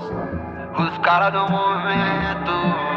Os caras do momento.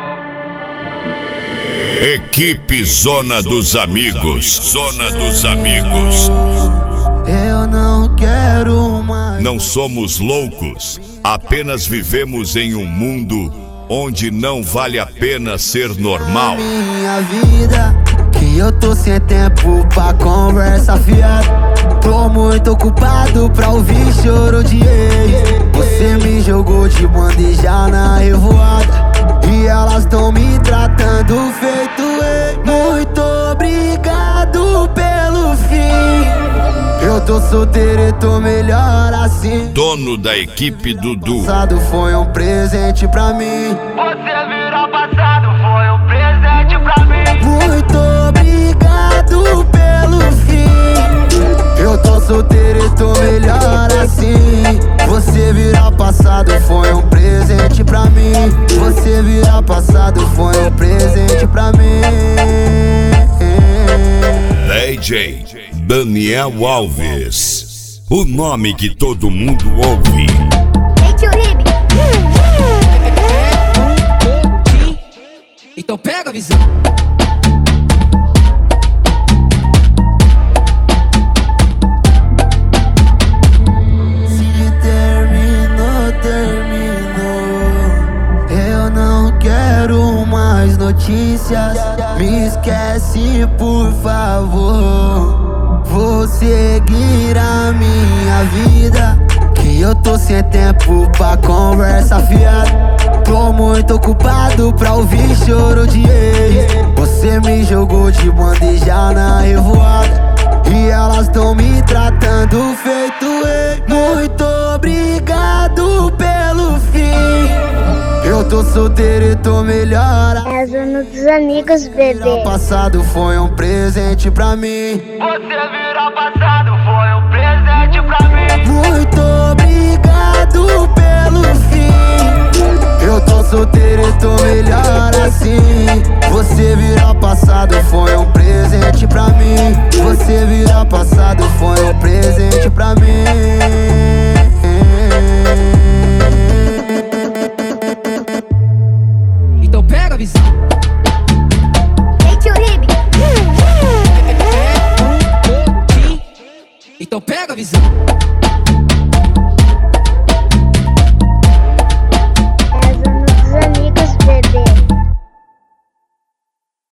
Equipe Zona dos Amigos. Zona dos Amigos. Eu não quero mais. Não somos loucos, apenas vivemos em um mundo onde não vale a pena ser normal. Minha vida, que eu tô sem tempo pra conversa fiada. Tô muito ocupado pra ouvir choro de ex. Você me jogou de bandeja na revoada e elas tão me tratando feito ex. Muito obrigado pelo fim. Eu tô solteiro e tô melhor assim. Dono da equipe Dudu. Passado foi um presente pra mim. Você virou passado, foi um presente pra mim. Muito obrigado pelo fim. Eu tô solteiro e tô melhor assim. Você virar passado foi um presente pra mim. Você virar passado foi um presente pra mim. DJ Daniel Alves, o nome que todo mundo ouve. Então pega a visão. Se terminou, terminou. Eu não quero mais notícias. Me esquece, por favor. Vou seguir a minha vida, que eu tô sem tempo pra conversa fiada. Tô muito ocupado pra ouvir choro de ex. Você me jogou de bandeja na revoada e elas tão me tratando feito ex. Muito obrigado pelo fim. Eu tô solteiro e tô melhor. É a Zona dos Amigos, bebê. Passado foi um presente pra mim. Você virou passado foi um presente pra mim. Muito obrigado pelo fim. Eu tô solteiro e tô melhor assim. Você virar passado foi um presente pra mim. Você virar passado foi um presente pra mim. Então pega a visão. Então pega a visão.